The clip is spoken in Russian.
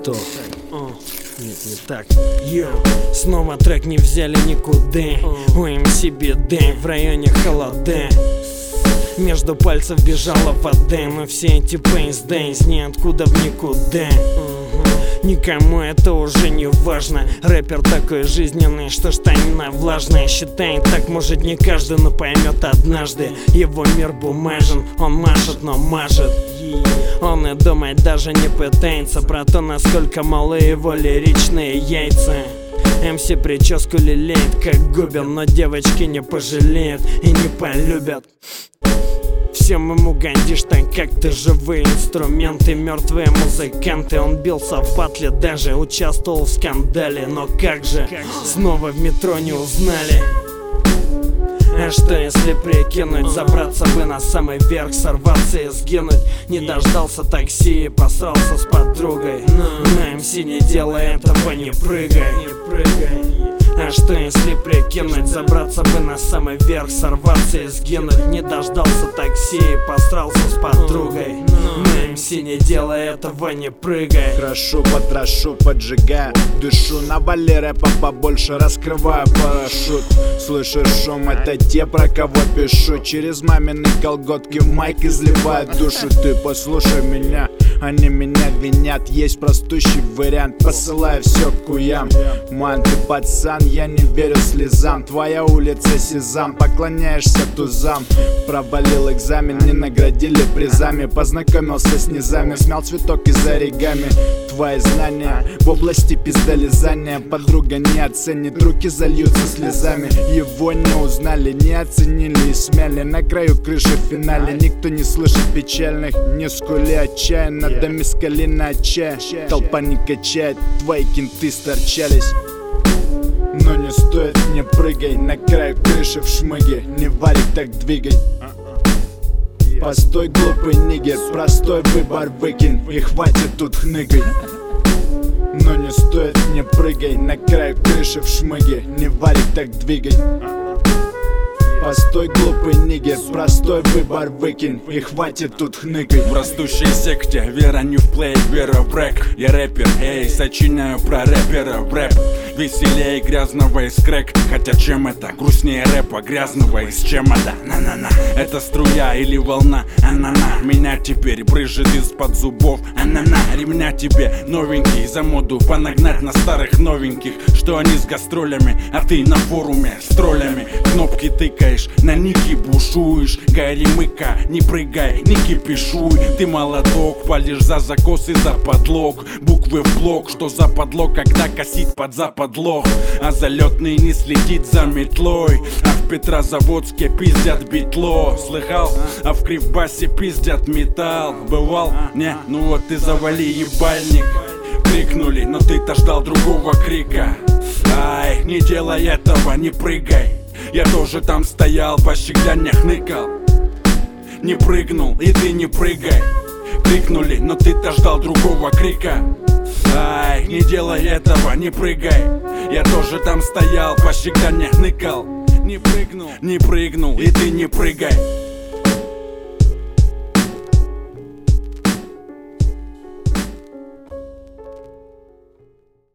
стоп. Нет, не так. Снова трек не взяли никуда. У МС беды, в районе холода. Между пальцев бежала вода. Но все эти пейсды из ниоткуда в никуда. Никому это уже не важно. Рэпер такой жизненный, что штанина влажная. Считает так, может не каждый, но поймет однажды. Его мир бумажен, он машет, но мажет. Он и думать даже не пытается про то, насколько малы его лиричные яйца. МС прическу лелеет, как губен, но девочки не пожалеют и не полюбят. Всем ему гандишь так, как ты, живые инструменты, мертвые музыканты. Он бился в батле, даже участвовал в скандале. Но как же, снова в метро не узнали. А что если прикинуть, забраться бы на самый верх, сорваться и сгинуть? Не дождался такси и посрался с подругой. На МС не делай этого, не прыгай. А что если прикинуть, забраться бы на самый верх, сорваться и сгинуть? Не дождался такси и посрался с подругой. На МС не делай этого, не прыгай. Крашу, потрошу, поджигаю душу, навали рэпа побольше, раскрываю парашют. Слышишь шум, это те, про кого пишу. Через мамины колготки в майк изливают душу. Ты послушай меня, они меня винят. Есть простущий вариант, посылаю все к куям. Ман, ты пацан, я не верю слезам. Твоя улица сезам, поклоняешься тузам. Провалил экзамен, не наградили призами. Познакомился с низами, смял цветок из оригами. Твои знания в области пиздолизания подруга не оценит, руки зальются слезами. Его не узнали, не оценили и смяли. На краю крыши в финале никто не слышит печальных. Не скули отчаянно, да мискалина отчая. Толпа не качает, твои кенты сторчались. Но не стоит, не прыгай на краю крыши в шмыге. Не варик, так двигай. Постой, глупый нигер, простой выбор выкинь. И хватит тут хныкай. Но не стоит, не прыгай на краю крыши в шмыге. Не варик, так двигай. Постой, глупый нигер, простой выбор выкинь. И хватит тут хныкать. В растущей секте вера не в плей, вера в рэк. Я рэпер, эй, сочиняю про рэпера в рэп. Веселее грязного из крэк. Хотя чем это? Грустнее рэпа грязного из чемода. На-на-на, это струя или волна. А-на-на, меня теперь брызжет из-под зубов. А-на-на, ремня тебе новенький. За моду понагнать на старых новеньких. Что они с гастролями, а ты на форуме с троллями. Кнопки тыкаешь, на ники бушуешь. Горемыка, не прыгай, не кипишуй. Ты молоток, палишь за закос и за подлог. Буквы в блок, что за подлог, когда косить под западлог. А залетный не следит за метлой. А в Петрозаводске пиздят битло. Слыхал? А в Кривбасе пиздят металл. Бывал? Не? Ну вот ты завали ебальник. Крикнули, но ты-то ждал другого крика. Ай, не делай этого, не прыгай. Я тоже там стоял, по щеглянях хныкал. Не прыгнул, и ты не прыгай. Крикнули, но ты-то ждал другого крика. Ай, не делай этого, не прыгай. Я тоже там стоял, по щеглянях хныкал. Не прыгнул, и ты не прыгай.